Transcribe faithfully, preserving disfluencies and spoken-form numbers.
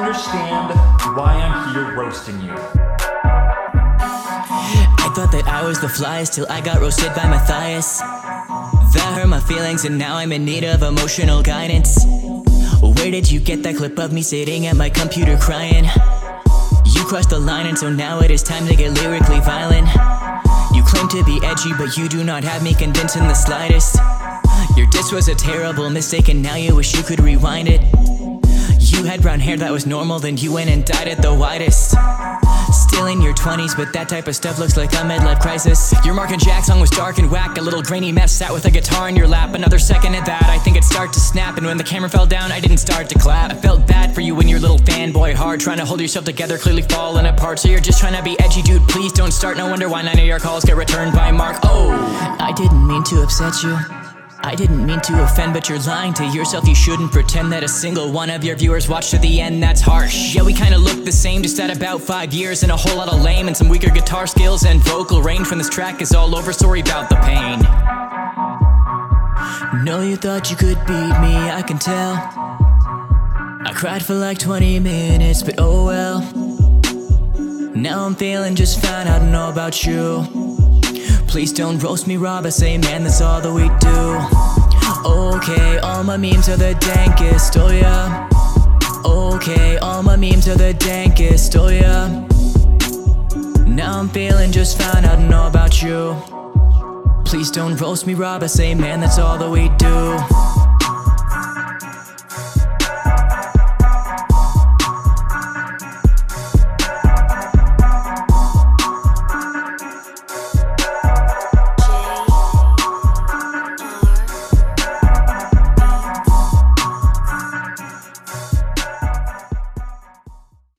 understand why I'm here roasting you. I thought that I was the flyest till I got roasted by Matthias. That hurt my feelings and now I'm in need of emotional guidance. Where did you get that clip of me sitting at my computer crying? You crossed the line and so now it is time to get lyrically violent. You claim to be edgy but you do not have me convinced in the slightest. Your diss was a terrible mistake and now you wish you could rewind it. You had brown hair that was normal, then you went and dyed it the whitest. Still in your twenties, but that type of stuff looks like a midlife crisis. Your Mark and Jack song was dark and whack. A little grainy mess sat with a guitar in your lap. Another second at that, I think it'd start to snap. And when the camera fell down, I didn't start to clap. I felt bad for you when your little fanboy hard, trying to hold yourself together, clearly falling apart. So you're just trying to be edgy, dude, please don't start. No wonder why none of your calls get returned by Mark. Oh, I didn't mean to upset you, I didn't mean to offend, but you're lying to yourself. You shouldn't pretend that a single one of your viewers watched to the end, that's harsh. Yeah, we kinda look the same, just at about five years and a whole lot of lame and some weaker guitar skills and vocal range. When this track is all over, sorry about the pain. No, you thought you could beat me, I can tell. I cried for like twenty minutes, but oh well. Now I'm feeling just fine, I don't know about you. Please don't roast me, Rob, I say man, that's all that we do. Okay, all my memes are the dankest, oh yeah. Okay, all my memes are the dankest, oh yeah. Now I'm feeling just fine, I don't know about you. Please don't roast me, Rob, I say man, that's all that we do.